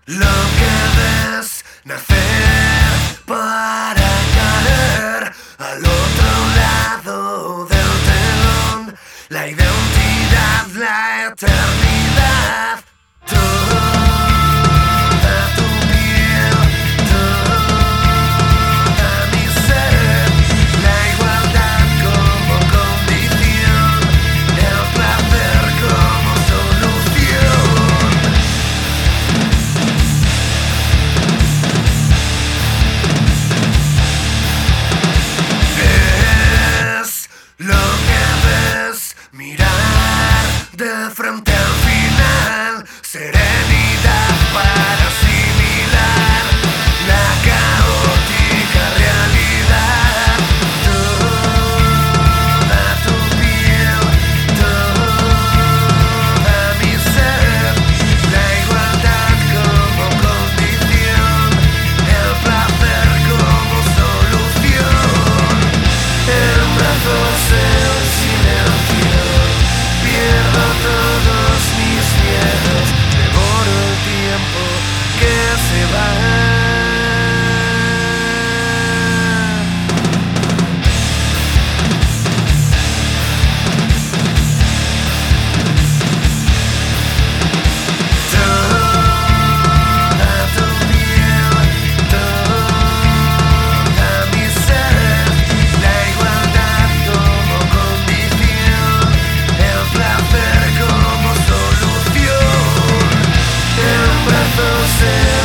Lo que ves nacer para caer al otro lado del telón, la identidad, la eternidad, toda tu piel, toda mi ser, la igualdad como condición, el placer como solución. Es lo que ves mirar de frente al final, serenidad para asimilar la caótica realidad, toda tu piel, toda mi ser, la igualdad como condición, el placer como solución. En brazos el silencio, pierdo todos mis miedos, devoro el tiempo que se va. Toda tu piel, toda mi ser, la igualdad como condición, el placer como solución. En brazos